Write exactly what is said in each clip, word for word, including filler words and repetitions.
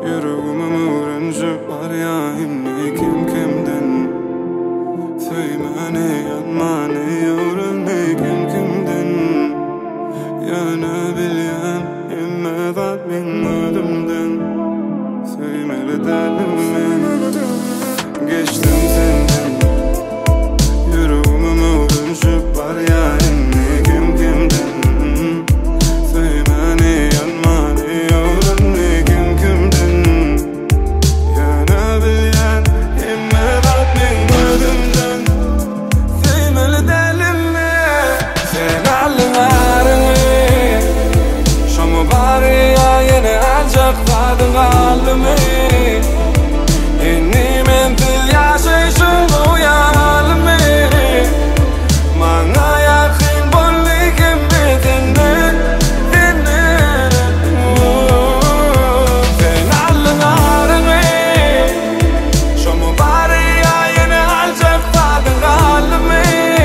Yüreğime öğrenci var ya himni kim kimden. Söymeni yanmani öğrenni kim kimden. Yana bilyen himme zat min ödümden. Söymeli delim men geçtim senden. Yüreğime öğrenci var ya himni kim kimden. Söymeni yanmani öğrenni kim kimden. Yana bilyen himme zat min ödümden. Söymeli delim men sen allarını. Şomu bari ya yine ancak vadın alımı. Inni mentil yaşayışın bu yalımı. Bana yakın bolli kim bitinde. Dinle sen allarını. Şomu bari ya yine ancak vadın alımı.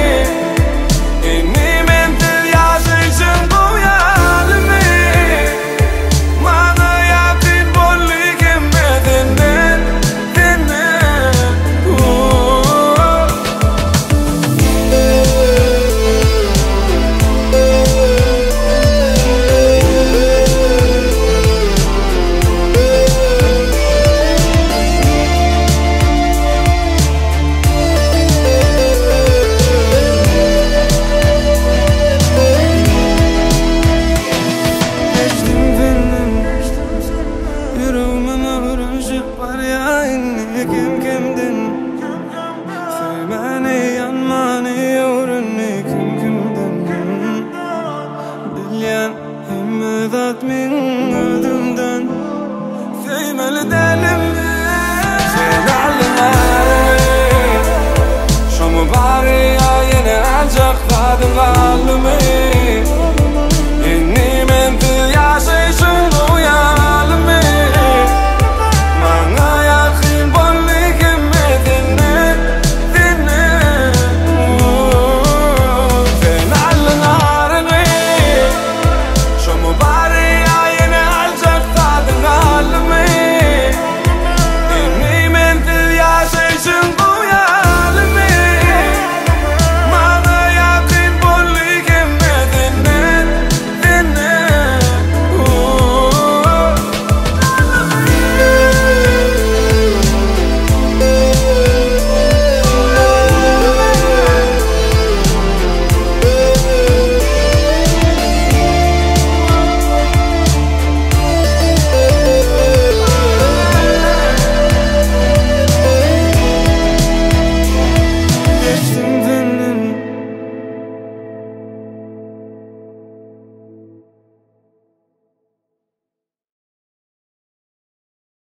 Inni mentil yaşayışın bu yalımı. Bana yakın bolli kim bitinde. Dinle geçtim benim. Yüreğime öğrenci var ya inni kim kimden. Söymeni yanmani öğrenni kim kimden. Bilyen himme zat min